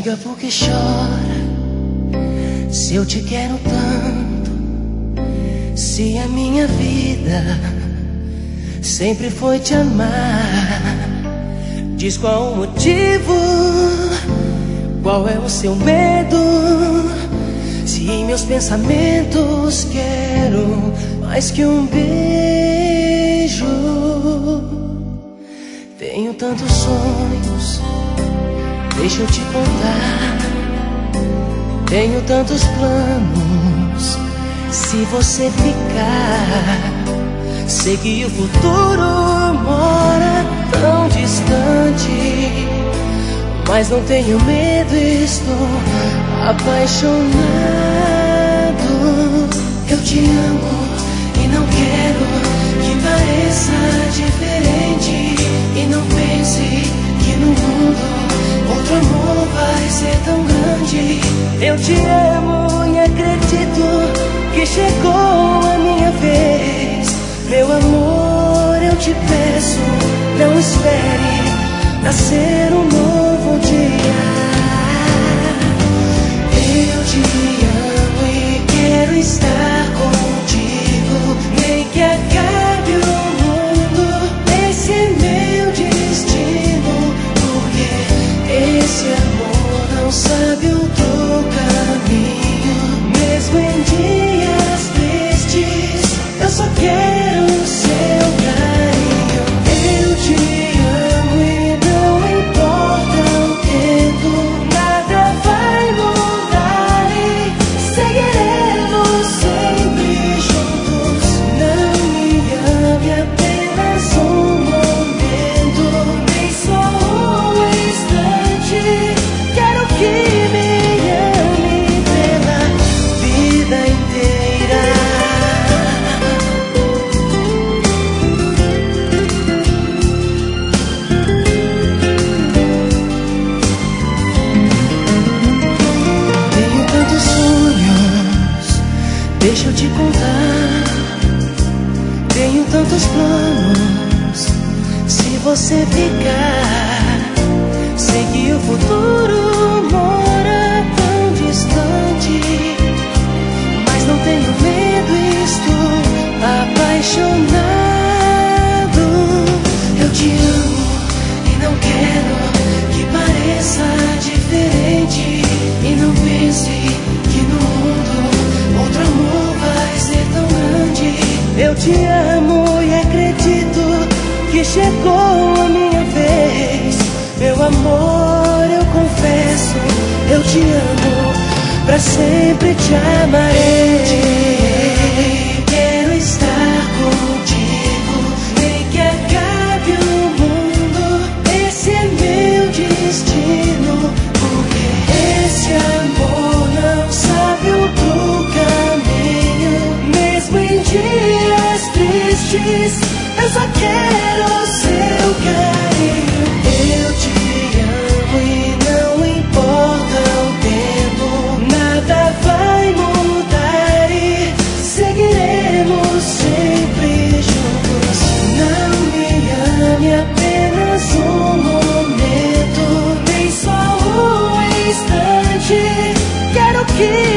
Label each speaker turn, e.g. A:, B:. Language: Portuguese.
A: diga por que chora, se eu te quero tanto, se a minha vida sempre foi te amar. Diz qual o motivo, qual é o seu medo, se em meus pensamentos quero mais que um beijo. Tenho tantos sonhos, deixa eu te contar. Tenho tantos planos, se você ficar. Sei que o futuro mora tão distante, mas não tenho medo, estou apaixonado. Eu te amo e não quero que pareça diferente. E não pense que no mundo outro amor vai ser tão grande. Eu te amo e acredito que chegou a minha vez. Meu amor, eu te peço, não espere nascer um novo dia. Eu te amo e quero estar contigo, nem que acabe o mundo. Esse é meu destino, porque esse amor não sabe outro caminho. Mesmo em dias tristes, eu só quero o seu carinho. Eu te amo e não importa o tempo, nada vai mudar e seguiremos sempre juntos. Não me ame apenas um momento, nem só um instante. Quero que me ame pela vida inteira. Tenho tantos sonhos, deixa eu te contar. Tenho tantos planos, se você ficar. Sei que o futuro mora tão distante, mas não tenho medo, estou apaixonado. Eu te amo e não quero que pareça diferente. E não pense que no mundo outro amor vai ser tão grande. Eu te amo e acredito que chegou a minha vez. Meu amor, eu confesso, eu te amo, pra sempre te amarei. Quero estar contigo, nem que acabe o mundo. Esse é meu destino, porque esse amor não sabe outro caminho. Mesmo em dias tristes, eu só quero o seu carinho. Eu te amo e não importa o tempo, nada vai mudar e seguiremos sempre juntos. Não me ame apenas um momento, nem só um instante. Quero que